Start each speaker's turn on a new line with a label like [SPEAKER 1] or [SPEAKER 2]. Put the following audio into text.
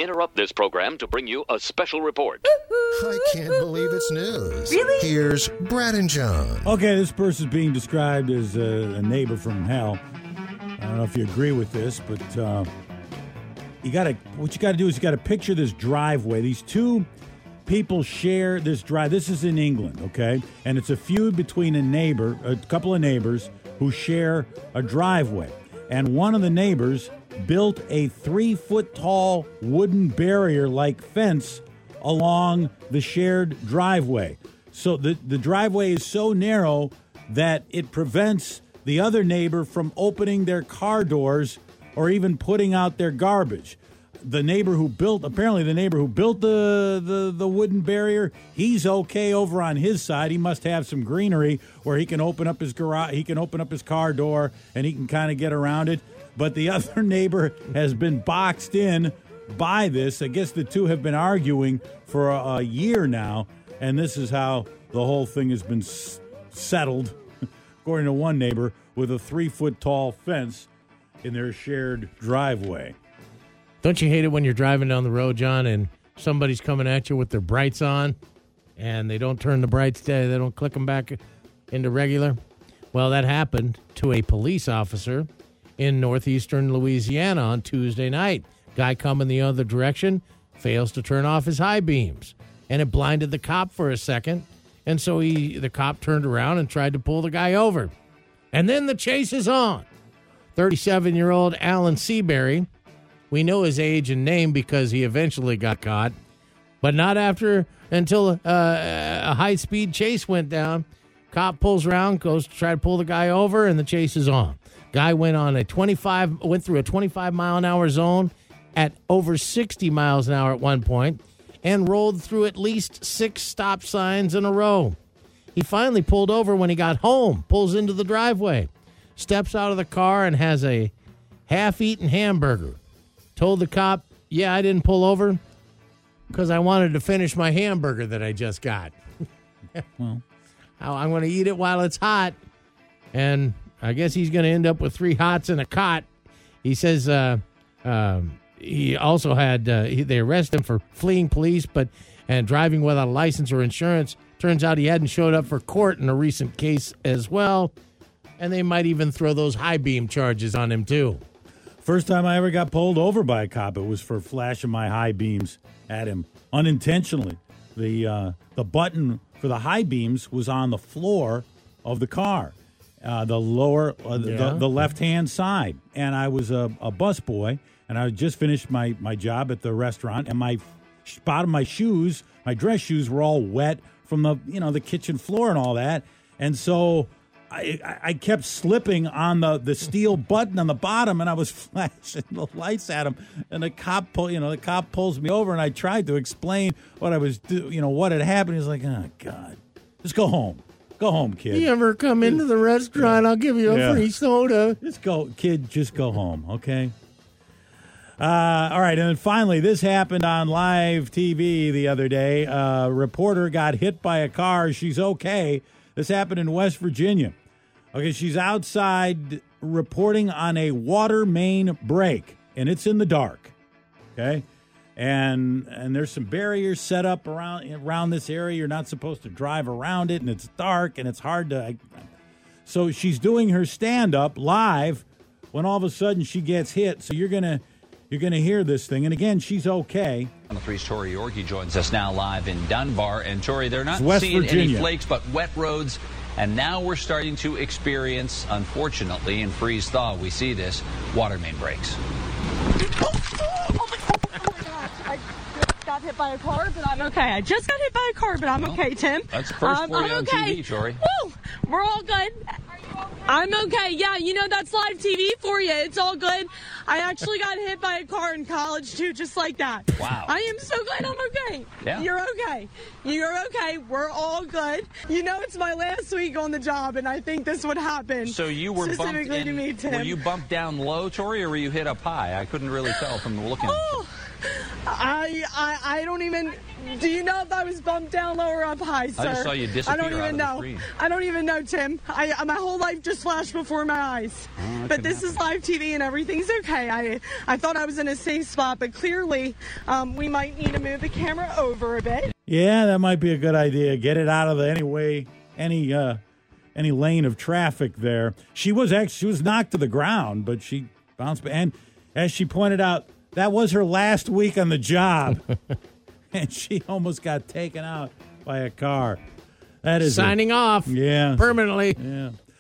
[SPEAKER 1] interrupt this program to bring you a special report.
[SPEAKER 2] I can't believe it's news.
[SPEAKER 3] Really?
[SPEAKER 2] Here's Brad and John.
[SPEAKER 4] Okay, this person's being described as a neighbor from hell. I don't know if you agree with this, but what you got to do is you got to picture this driveway. These two people share this drive. This is in England, okay? And it's a feud between a couple of neighbors who share a driveway. And one of the neighbors built a 3-foot-tall wooden barrier-like fence along the shared driveway. So the driveway is so narrow that it prevents the other neighbor from opening their car doors or even putting out their garbage. The neighbor who built the wooden barrier, he's okay over on his side. He must have some greenery where he can open up his garage, he can open up his car door, and he can kind of get around it. But the other neighbor has been boxed in by this. I guess the two have been arguing for a year now, and this is how the whole thing has been settled, according to one neighbor, with a 3-foot-tall fence in their shared driveway.
[SPEAKER 5] Don't you hate it when you're driving down the road, John, and somebody's coming at you with their brights on, and they don't turn the brights, they don't click them back into regular? Well, that happened to a police officer in northeastern Louisiana on Tuesday night. Guy coming the other direction fails to turn off his high beams, and it blinded the cop for a second, and so the cop turned around and tried to pull the guy over. And then the chase is on. 37-year-old Alan Seabury. We know his age and name because he eventually got caught, but not until a high-speed chase went down. Cop pulls around, goes to try to pull the guy over, and the chase is on. Guy went through a 25-mile-an-hour zone at over 60 miles an hour at one point and rolled through at least 6 stop signs in a row. He finally pulled over when he got home, pulls into the driveway, steps out of the car and has a half-eaten hamburger. Told the cop, yeah, I didn't pull over because I wanted to finish my hamburger that I just got.
[SPEAKER 4] Well,
[SPEAKER 5] I'm going to eat it while it's hot. And I guess he's going to end up with 3 hots and a cot. He says he also had, they arrested him for fleeing police and driving without a license or insurance. Turns out he hadn't showed up for court in a recent case as well. And they might even throw those high beam charges on him, too.
[SPEAKER 4] First time I ever got pulled over by a cop, it was for flashing my high beams at him unintentionally. The button for the high beams was on the floor of the car, the left-hand side. And I was a busboy, and I had just finished my job at the restaurant, and my bottom of my shoes, my dress shoes, were all wet from the kitchen floor and all that. And so I kept slipping on the steel button on the bottom, and I was flashing the lights at him. And the cop pulls me over, and I tried to explain what I was what had happened. He's like, "Oh God, just go home. Go home, kid.
[SPEAKER 5] You ever come into the restaurant? I'll give you a free soda.
[SPEAKER 4] Just go, kid. Just go home, okay." All right, and then finally, this happened on live TV the other day. A reporter got hit by a car. She's okay. This happened in West Virginia. Okay, she's outside reporting on a water main break, and it's in the dark, okay? And there's some barriers set up around this area. You're not supposed to drive around it, and it's dark, and it's hard to... So she's doing her stand-up live when all of a sudden she gets hit. So you're gonna hear this thing, and again, she's okay.
[SPEAKER 6] On the 3's Tori Yorkie joins us now live in Dunbar. And Tori, they're not seeing
[SPEAKER 4] Virginia.
[SPEAKER 6] any flakes, but wet roads. And now we're starting to experience, unfortunately, in freeze-thaw, we see this, water main breaks.
[SPEAKER 3] Oh my gosh. I just got hit by a car, but I'm okay. I just got hit by a car, but I'm okay, Tim.
[SPEAKER 6] That's the first for you on TV, Tori.
[SPEAKER 3] Woo! We're all good. I'm okay. Yeah, that's live TV for you. It's all good. I actually got hit by a car in college, too, just like that.
[SPEAKER 6] Wow.
[SPEAKER 3] I am so glad I'm okay.
[SPEAKER 6] Yeah.
[SPEAKER 3] You're okay. You're okay. We're all good. It's my last week on the job, and I think this would happen.
[SPEAKER 6] So you were
[SPEAKER 3] specifically to me, Tim.
[SPEAKER 6] Were you bumped down low, Tori, or were you hit up high? I couldn't really tell from the looking.
[SPEAKER 3] Oh, I don't even. Do you know if I was bumped down low or up high, sir?
[SPEAKER 6] I just saw you disappear
[SPEAKER 3] I don't even
[SPEAKER 6] out
[SPEAKER 3] know.
[SPEAKER 6] of the screen.
[SPEAKER 3] I don't even know, Tim. My whole life just flashed before my eyes. But this is live TV and everything's okay. I thought I was in a safe spot, but clearly we might need to move the camera over a bit.
[SPEAKER 4] Yeah, that might be a good idea. Get it out of any lane of traffic there. She was knocked to the ground, but she bounced back. And as she pointed out, that was her last week on the job. And she almost got taken out by a car. That is
[SPEAKER 5] signing off.
[SPEAKER 4] Yeah.
[SPEAKER 5] Permanently.
[SPEAKER 4] Yeah.